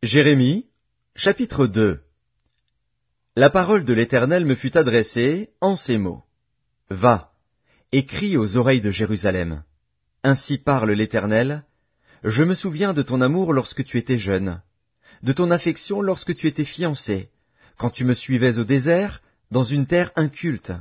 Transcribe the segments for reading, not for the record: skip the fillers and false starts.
Jérémie, chapitre 2. La parole de l'Éternel me fut adressée en ces mots. Va, et crie aux oreilles de Jérusalem. Ainsi parle l'Éternel. Je me souviens de ton amour lorsque tu étais jeune, de ton affection lorsque tu étais fiancé, quand tu me suivais au désert, dans une terre inculte.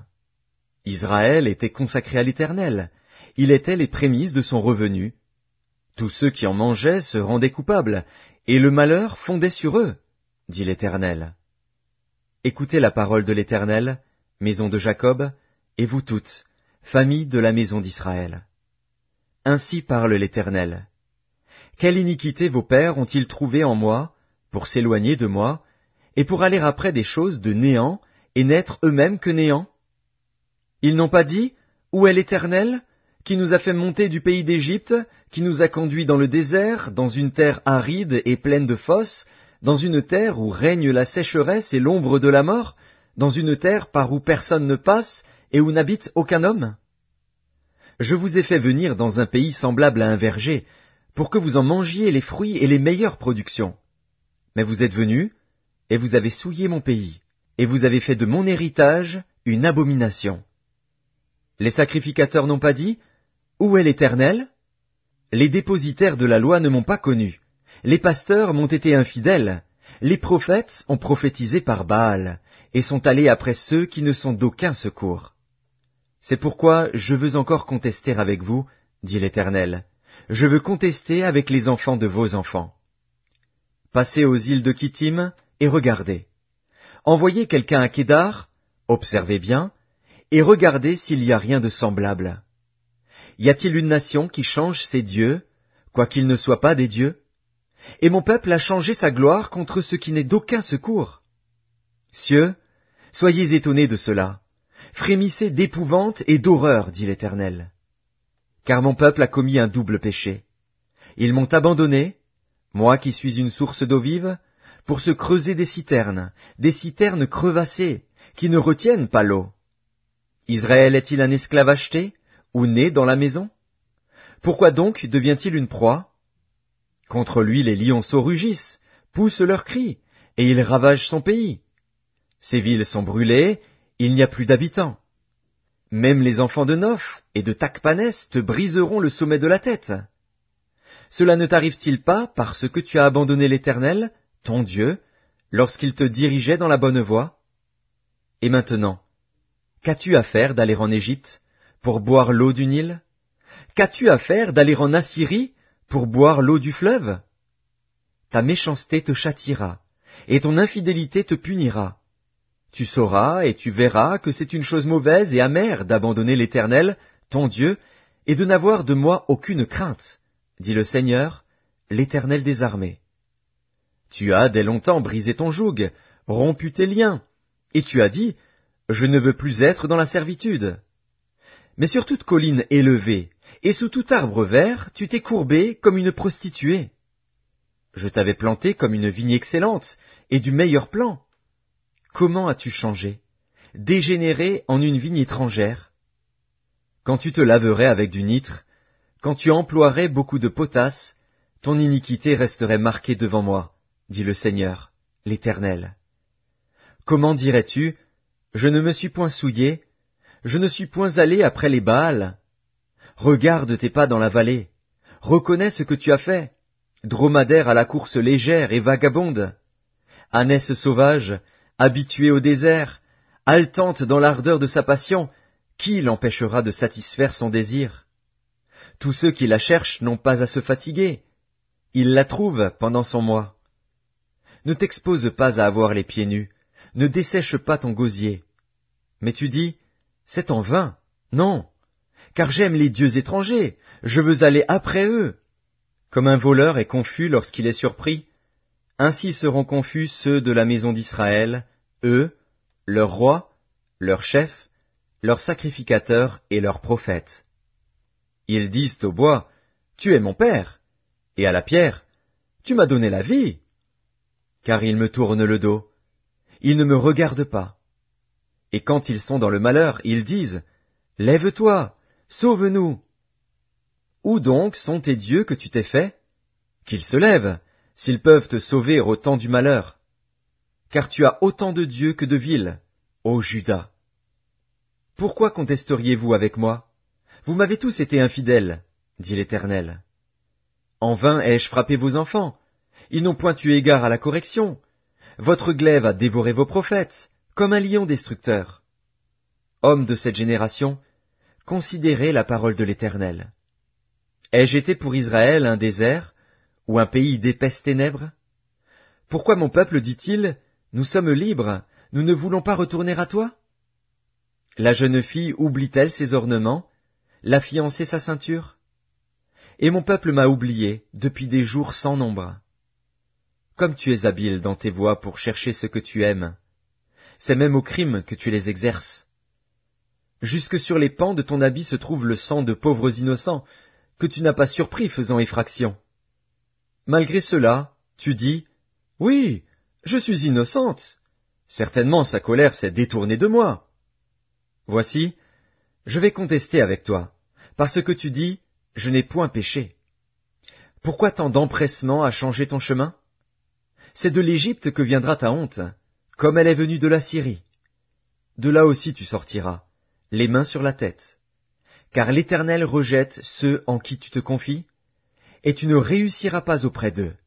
Israël était consacré à l'Éternel. Il était les prémices de son revenu. Tous ceux qui en mangeaient se rendaient coupables, et le malheur fondait sur eux, dit l'Éternel. Écoutez la parole de l'Éternel, maison de Jacob, et vous toutes, famille de la maison d'Israël. Ainsi parle l'Éternel. Quelle iniquité vos pères ont-ils trouvée en moi, pour s'éloigner de moi, et pour aller après des choses de néant, et n'être eux-mêmes que néant? Ils n'ont pas dit, où est l'Éternel, qui nous a fait monter du pays d'Égypte, qui nous a conduits dans le désert, dans une terre aride et pleine de fosses, dans une terre où règne la sécheresse et l'ombre de la mort, dans une terre par où personne ne passe et où n'habite aucun homme? Je vous ai fait venir dans un pays semblable à un verger, pour que vous en mangiez les fruits et les meilleures productions. Mais vous êtes venus, et vous avez souillé mon pays, et vous avez fait de mon héritage une abomination. Les sacrificateurs n'ont pas dit, où est l'Éternel? Les dépositaires de la loi ne m'ont pas connu. Les pasteurs m'ont été infidèles. Les prophètes ont prophétisé par Baal, et sont allés après ceux qui ne sont d'aucun secours. C'est pourquoi je veux encore contester avec vous, dit l'Éternel. Je veux contester avec les enfants de vos enfants. Passez aux îles de Kittim et regardez. Envoyez quelqu'un à Kédar, observez bien, et regardez s'il y a rien de semblable. Y a-t-il une nation qui change ses dieux, quoiqu'ils ne soient pas des dieux? Et mon peuple a changé sa gloire contre ce qui n'est d'aucun secours. Cieux, soyez étonnés de cela. Frémissez d'épouvante et d'horreur, dit l'Éternel. Car mon peuple a commis un double péché. Ils m'ont abandonné, moi qui suis une source d'eau vive, pour se creuser des citernes crevassées, qui ne retiennent pas l'eau. Israël est-il un esclave acheté, ou né dans la maison? Pourquoi donc devient-il une proie? Contre lui les lionceaux rugissent, poussent leurs cris, et ils ravagent son pays. Ses villes sont brûlées, il n'y a plus d'habitants. Même les enfants de Noph et de Tachpanès te briseront le sommet de la tête. Cela ne t'arrive-t-il pas parce que tu as abandonné l'Éternel, ton Dieu, lorsqu'il te dirigeait dans la bonne voie? Et maintenant, qu'as-tu à faire d'aller en Égypte, pour boire l'eau du Nil? Qu'as-tu à faire d'aller en Assyrie, pour boire l'eau du fleuve? Ta méchanceté te châtiera, et ton infidélité te punira. Tu sauras et tu verras que c'est une chose mauvaise et amère d'abandonner l'Éternel, ton Dieu, et de n'avoir de moi aucune crainte, dit le Seigneur, l'Éternel des armées. Tu as dès longtemps brisé ton joug, rompu tes liens, et tu as dit, je ne veux plus être dans la servitude. Mais sur toute colline élevée, et sous tout arbre vert, tu t'es courbé comme une prostituée. Je t'avais planté comme une vigne excellente, et du meilleur plan. Comment as-tu changé, dégénéré en une vigne étrangère? Quand tu te laverais avec du nitre, quand tu emploierais beaucoup de potasse, ton iniquité resterait marquée devant moi, dit le Seigneur, l'Éternel. Comment dirais-tu, je ne me suis point souillé, je ne suis point allé après les Baals? Regarde tes pas dans la vallée, reconnais ce que tu as fait, dromadaire à la course légère et vagabonde, ânesse sauvage, habituée au désert, haletante dans l'ardeur de sa passion, qui l'empêchera de satisfaire son désir? Tous ceux qui la cherchent n'ont pas à se fatiguer, ils la trouvent pendant son mois. Ne t'expose pas à avoir les pieds nus, ne dessèche pas ton gosier. Mais tu dis, c'est en vain, non, car j'aime les dieux étrangers, je veux aller après eux. Comme un voleur est confus lorsqu'il est surpris, ainsi seront confus ceux de la maison d'Israël, eux, leurs rois, leurs chefs, leurs sacrificateurs et leurs prophètes. Ils disent au bois, tu es mon père, et à la pierre, tu m'as donné la vie. Car ils me tournent le dos, ils ne me regardent pas. Et quand ils sont dans le malheur, ils disent, lève-toi, sauve-nous. Où donc sont tes dieux que tu t'es faits? Qu'ils se lèvent, s'ils peuvent te sauver au temps du malheur. Car tu as autant de dieux que de villes, ô Juda. Pourquoi contesteriez-vous avec moi? Vous m'avez tous été infidèles, dit l'Éternel. En vain ai-je frappé vos enfants. Ils n'ont point eu égard à la correction. Votre glaive a dévoré vos prophètes, comme un lion destructeur. Hommes de cette génération, considérez la parole de l'Éternel. Ai-je été pour Israël un désert, ou un pays d'épaisses ténèbres? Pourquoi mon peuple dit-il, nous sommes libres, nous ne voulons pas retourner à toi? La jeune fille oublie-t-elle ses ornements, la fiancée sa ceinture? Et mon peuple m'a oublié depuis des jours sans nombre. Comme tu es habile dans tes voies pour chercher ce que tu aimes, c'est même au crime que tu les exerces. Jusque sur les pans de ton habit se trouve le sang de pauvres innocents, que tu n'as pas surpris faisant effraction. Malgré cela, tu dis, « Oui, je suis innocente. Certainement sa colère s'est détournée de moi. » Voici, je vais contester avec toi, parce que tu dis, « Je n'ai point péché. » Pourquoi tant d'empressement à changer ton chemin? C'est de l'Égypte que viendra ta honte, comme elle est venue de la Syrie. De là aussi tu sortiras, les mains sur la tête. Car l'Éternel rejette ceux en qui tu te confies, et tu ne réussiras pas auprès d'eux.